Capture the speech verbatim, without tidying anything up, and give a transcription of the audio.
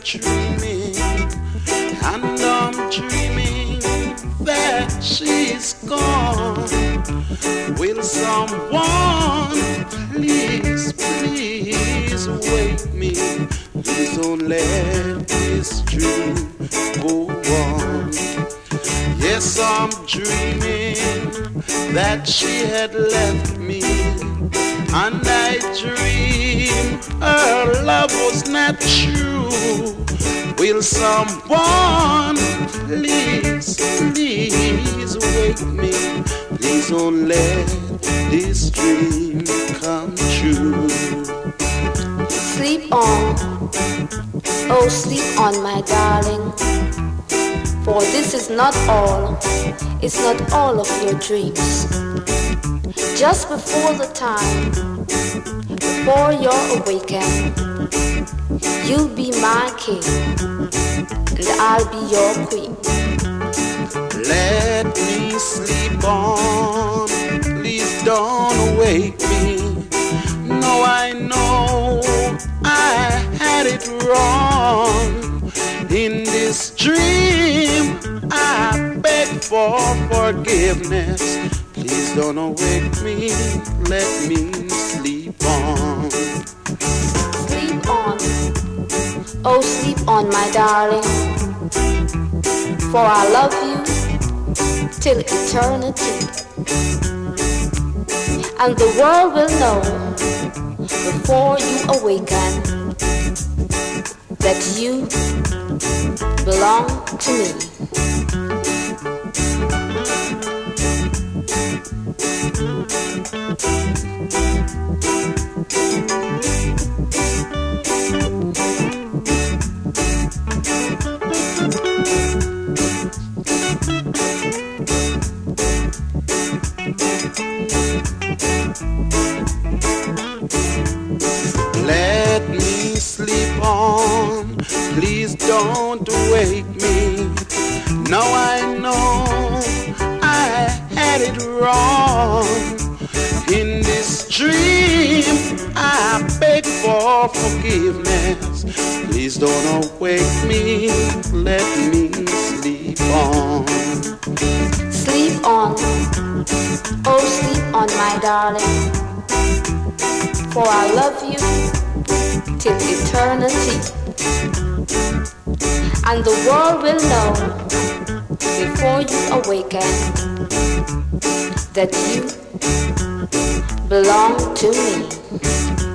dreaming, and I'm dreaming that she's gone. Will someone please, please wake me? Please don't let this dream go on. Yes, I'm dreaming that she had left me, and I dream her love was not true. Will someone please, please wake me? Please don't let this dream come true. Sleep on, oh sleep on my darling, for this is not all, it's not all of your dreams. Just before the time, before you're awakened, you'll be my king, and I'll be your queen. Let me sleep on, please don't wake me. No, I know I had it wrong. In this dream, I beg for forgiveness. Please don't awake me, let me sleep on. Sleep on, oh sleep on my darling, for I love you till eternity. And the world will know before you awaken that you belong to me. Let me sleep on, please don't wake me. Now I know I had it wrong. In this dream, I beg for forgiveness. Please don't awake me, let me sleep on. Sleep on, oh sleep on my darling, for I love you till eternity. And the world will know before you awaken that you belong to me.